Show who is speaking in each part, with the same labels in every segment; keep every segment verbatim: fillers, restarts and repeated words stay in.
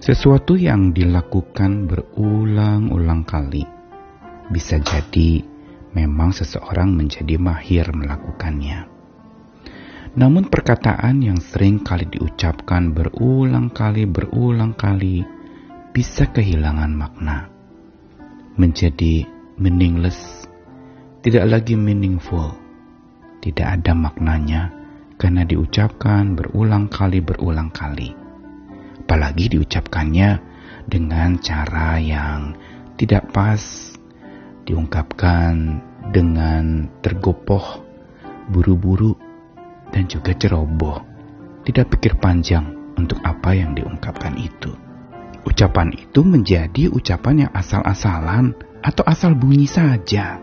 Speaker 1: Sesuatu yang dilakukan berulang-ulang kali bisa jadi memang seseorang menjadi mahir melakukannya. Namun perkataan yang sering kali diucapkan berulang kali, berulang kali bisa kehilangan makna. Menjadi meaningless, tidak lagi meaningful, tidak ada maknanya karena diucapkan berulang kali, berulang kali. Apalagi diucapkannya dengan cara yang tidak pas, diungkapkan dengan tergopoh, buru-buru, dan juga ceroboh. Tidak pikir panjang untuk apa yang diungkapkan itu. Ucapan itu menjadi ucapan yang asal-asalan atau asal bunyi saja.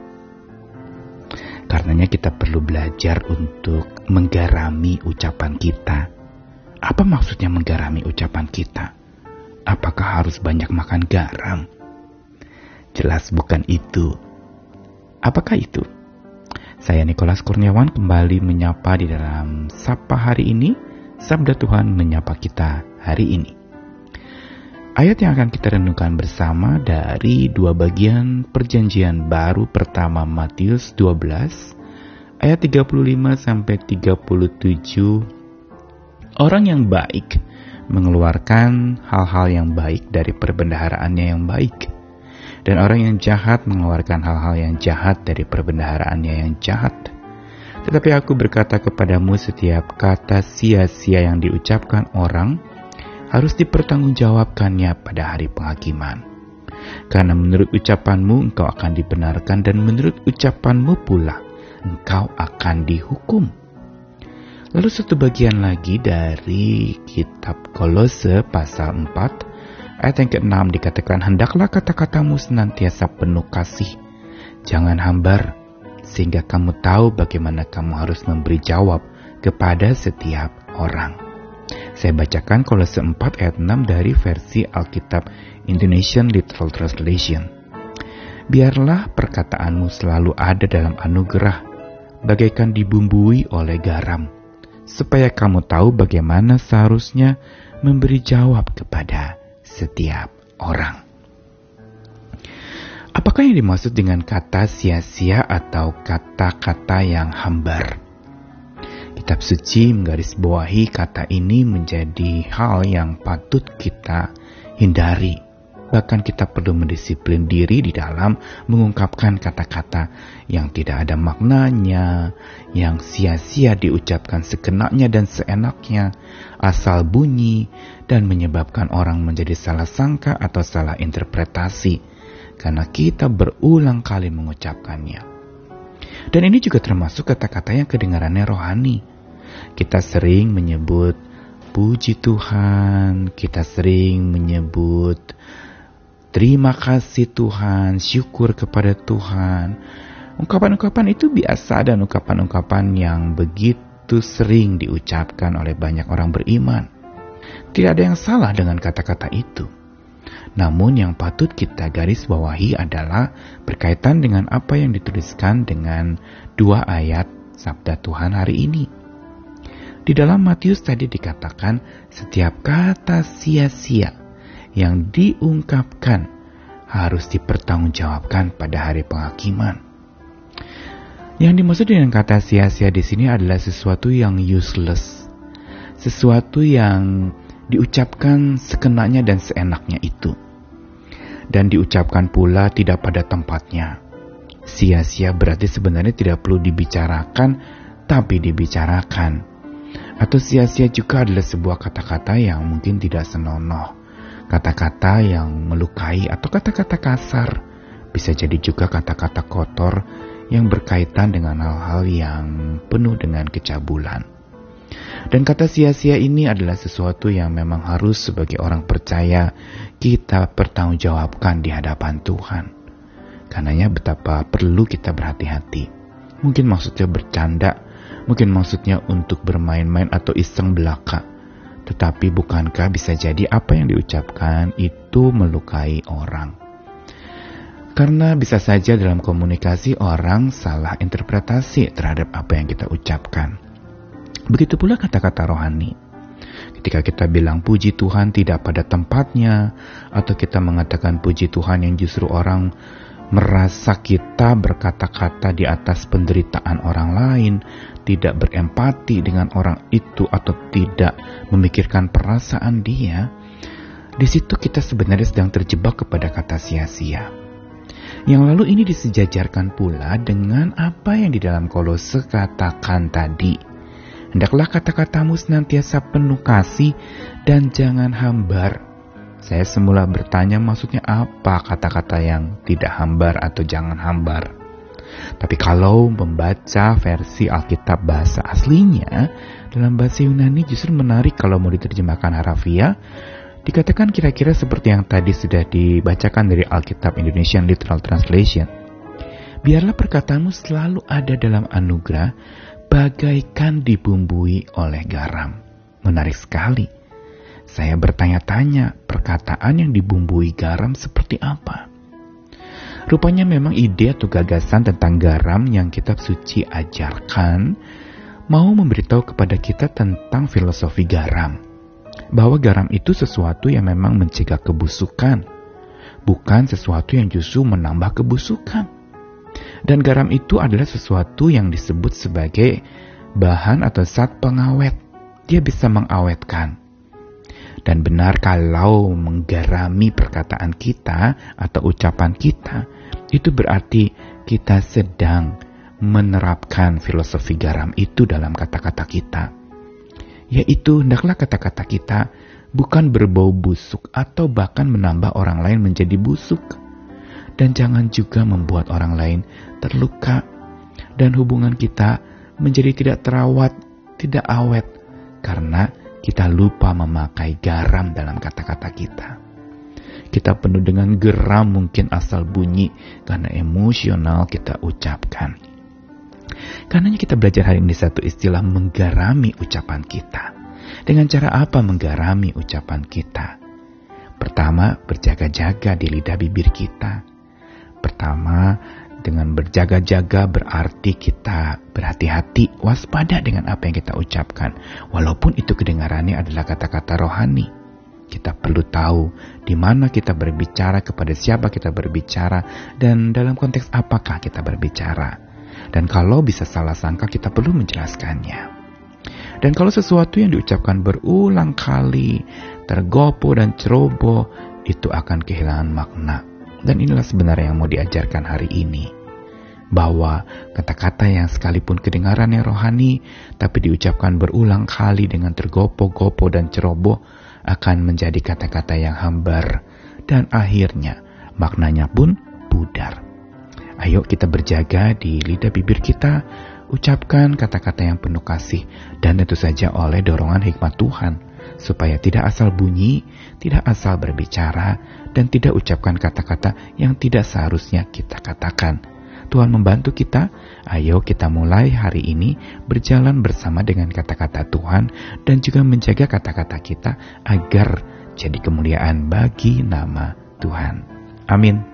Speaker 1: Karenanya kita perlu belajar untuk menggarami ucapan kita. Apa maksudnya menggarami ucapan kita? Apakah harus banyak makan garam? Jelas bukan itu. Apakah itu? Saya Nikolas Kurniawan kembali menyapa di dalam Sapa hari ini. Sabda Tuhan menyapa kita hari ini. Ayat yang akan kita renungkan bersama dari dua bagian perjanjian baru pertama Matius dua belas ayat tiga puluh lima sampai tiga puluh tujuh. Orang yang baik mengeluarkan hal-hal yang baik dari perbendaharaannya yang baik. Dan orang yang jahat mengeluarkan hal-hal yang jahat dari perbendaharaannya yang jahat. Tetapi aku berkata kepadamu, setiap kata sia-sia yang diucapkan orang harus dipertanggungjawabkannya pada hari penghakiman. Karena menurut ucapanmu engkau akan dibenarkan, dan menurut ucapanmu pula engkau akan dihukum. Lalu satu bagian lagi dari kitab Kolose pasal empat ayat yang keenam dikatakan, hendaklah kata-katamu senantiasa penuh kasih, jangan hambar, sehingga kamu tahu bagaimana kamu harus memberi jawab kepada setiap orang. Saya bacakan Kolose empat ayat enam dari versi Alkitab Indonesian Literal Translation. Biarlah perkataanmu selalu ada dalam anugerah, bagaikan dibumbui oleh garam, supaya kamu tahu bagaimana seharusnya memberi jawab kepada setiap orang. Apakah yang dimaksud dengan kata sia-sia atau kata-kata yang hambar? Kitab suci menggarisbawahi kata ini menjadi hal yang patut kita hindari. Bahkan kita perlu mendisiplin diri di dalam mengungkapkan kata-kata yang tidak ada maknanya, yang sia-sia diucapkan sekenaknya dan seenaknya, asal bunyi, dan menyebabkan orang menjadi salah sangka atau salah interpretasi, karena kita berulang kali mengucapkannya. Dan ini juga termasuk kata-kata yang kedengarannya rohani. Kita sering menyebut puji Tuhan, kita sering menyebut terima kasih Tuhan, syukur kepada Tuhan. Ungkapan-ungkapan itu biasa dan ungkapan-ungkapan yang begitu sering diucapkan oleh banyak orang beriman. Tidak ada yang salah dengan kata-kata itu. Namun yang patut kita garis bawahi adalah berkaitan dengan apa yang dituliskan dengan dua ayat Sabda Tuhan hari ini. Di dalam Matius tadi dikatakan setiap kata sia-sia yang diungkapkan harus dipertanggungjawabkan pada hari penghakiman. Yang dimaksud dengan kata sia-sia di sini adalah sesuatu yang useless, sesuatu yang diucapkan sekenaknya dan seenaknya itu, dan diucapkan pula tidak pada tempatnya. Sia-sia berarti sebenarnya tidak perlu dibicarakan, tapi dibicarakan. Atau sia-sia juga adalah sebuah kata-kata yang mungkin tidak senonoh, kata-kata yang melukai atau kata-kata kasar, bisa jadi juga kata-kata kotor yang berkaitan dengan hal-hal yang penuh dengan kecabulan. Dan kata sia-sia ini adalah sesuatu yang memang harus sebagai orang percaya kita pertanggungjawabkan di hadapan Tuhan. Karenanya betapa perlu kita berhati-hati. Mungkin maksudnya bercanda, mungkin maksudnya untuk bermain-main atau iseng belaka. Tetapi bukankah bisa jadi apa yang diucapkan itu melukai orang? Karena bisa saja dalam komunikasi orang salah interpretasi terhadap apa yang kita ucapkan. Begitu pula kata-kata rohani. Ketika kita bilang puji Tuhan tidak pada tempatnya, atau kita mengatakan puji Tuhan yang justru orang merasa kita berkata-kata di atas penderitaan orang lain, tidak berempati dengan orang itu atau tidak memikirkan perasaan dia, di situ kita sebenarnya sedang terjebak kepada kata sia-sia. Yang lalu ini disejajarkan pula dengan apa yang di dalam Kolose katakan tadi. Hendaklah kata-katamu senantiasa penuh kasih dan jangan hambar. Saya semula bertanya maksudnya apa kata-kata yang tidak hambar atau jangan hambar. Tapi kalau membaca versi Alkitab bahasa aslinya, dalam bahasa Yunani justru menarik kalau mau diterjemahkan harafiah. Dikatakan kira-kira seperti yang tadi sudah dibacakan dari Alkitab Indonesian Literal Translation. Biarlah perkataanmu selalu ada dalam anugerah, bagaikan dibumbui oleh garam. Menarik sekali. Saya bertanya-tanya, perkataan yang dibumbui garam seperti apa? Rupanya memang ide atau gagasan tentang garam yang kitab suci ajarkan mau memberitahu kepada kita tentang filosofi garam. Bahwa garam itu sesuatu yang memang mencegah kebusukan, bukan sesuatu yang justru menambah kebusukan. Dan garam itu adalah sesuatu yang disebut sebagai bahan atau zat pengawet. Dia bisa mengawetkan. Dan benar kalau menggarami perkataan kita atau ucapan kita, itu berarti kita sedang menerapkan filosofi garam itu dalam kata-kata kita. Yaitu hendaklah kata-kata kita bukan berbau busuk atau bahkan menambah orang lain menjadi busuk. Dan jangan juga membuat orang lain terluka. Dan hubungan kita menjadi tidak terawat, tidak awet. Karena kita lupa memakai garam dalam kata-kata kita. Kita penuh dengan geram mungkin asal bunyi karena emosional kita ucapkan. Karenanya kita belajar hari ini satu istilah menggarami ucapan kita. Dengan cara apa menggarami ucapan kita? Pertama, berjaga-jaga di lidah bibir kita. Pertama, dengan berjaga-jaga berarti kita berhati-hati, waspada dengan apa yang kita ucapkan. Walaupun itu kedengarannya adalah kata-kata rohani. Kita perlu tahu di mana kita berbicara, kepada siapa kita berbicara, dan dalam konteks apakah kita berbicara. Dan kalau bisa salah sangka, kita perlu menjelaskannya. Dan kalau sesuatu yang diucapkan berulang kali, tergopoh dan ceroboh, itu akan kehilangan makna. Dan inilah sebenarnya yang mau diajarkan hari ini. Bahwa kata-kata yang sekalipun kedengarannya rohani, tapi diucapkan berulang kali dengan tergopoh-gopoh dan ceroboh, akan menjadi kata-kata yang hambar. Dan akhirnya maknanya pun pudar. Ayo kita berjaga di lidah bibir kita, ucapkan kata-kata yang penuh kasih, dan tentu saja oleh dorongan hikmat Tuhan, supaya tidak asal bunyi, tidak asal berbicara, dan tidak ucapkan kata-kata yang tidak seharusnya kita katakan. Tuhan membantu kita, ayo kita mulai hari ini berjalan bersama dengan kata-kata Tuhan, dan juga menjaga kata-kata kita agar jadi kemuliaan bagi nama Tuhan. Amin.